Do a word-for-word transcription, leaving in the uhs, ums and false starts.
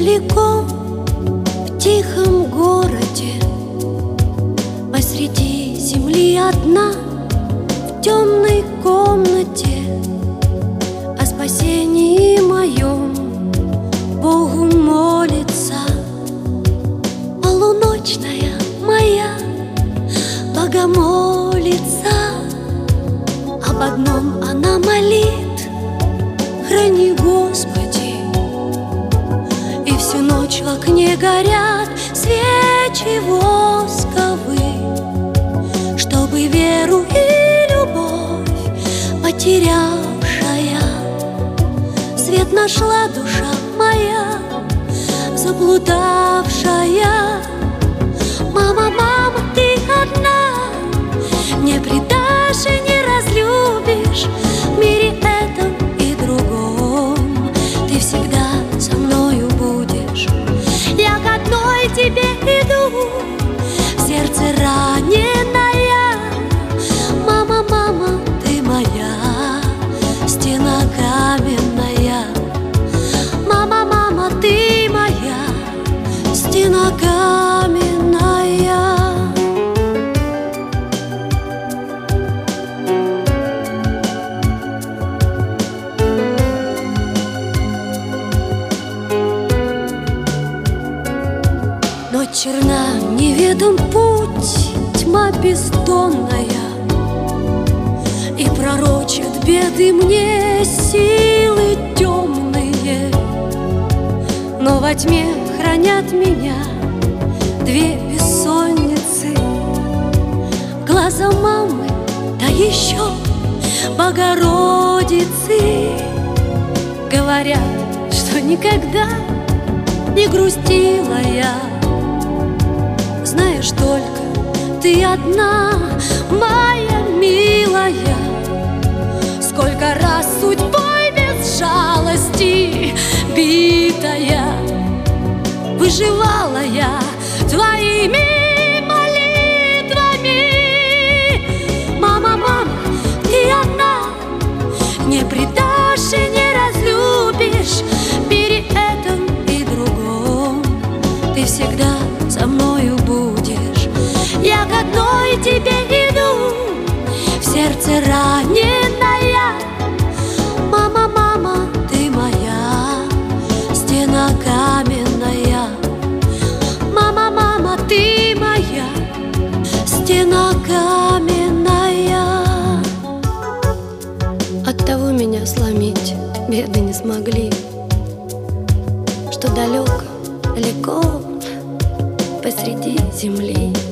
далеко, в тихом городе, посреди земли одна, в темной комнате, о спасении моем Богу молится. Полуночная моя богомолица, об одном она молит: храни, Господи. И всю ночь в окне горят свечи восковые, чтобы веру и любовь потерявшая свет нашла душа моя заблудавшая. Мама, мама, ты одна, не предашь и не разлюбишь в мире этом и другом. Ты всегда со мною будешь. Я к одной тебе иду, в сердце раненая. Мама, мама, ты моя стена каменная. Мама, мама, ты моя стена каменная. Но черна, неведом путь, тьма бездонная, и пророчат беды мне силы темные. Но во тьме хранят меня две бессонницы, глаза мамы, да еще Богородицы. Говорят, что никогда не грустила я. Знаешь, только ты одна, моя милая. Сколько раз судьбой без жалости битая, выживала я твоими молитвами. Мама, мама, ты одна, не предашь и не разлюбишь в мире этом и другом. Ты всегда со мною будешь. Я к одной тебе иду, в сердце раненая. Мама, мама, ты моя стена каменная. Мама, мама, ты моя стена каменная. Оттого меня сломить беды не смогли, что далеко, далеко посреди земли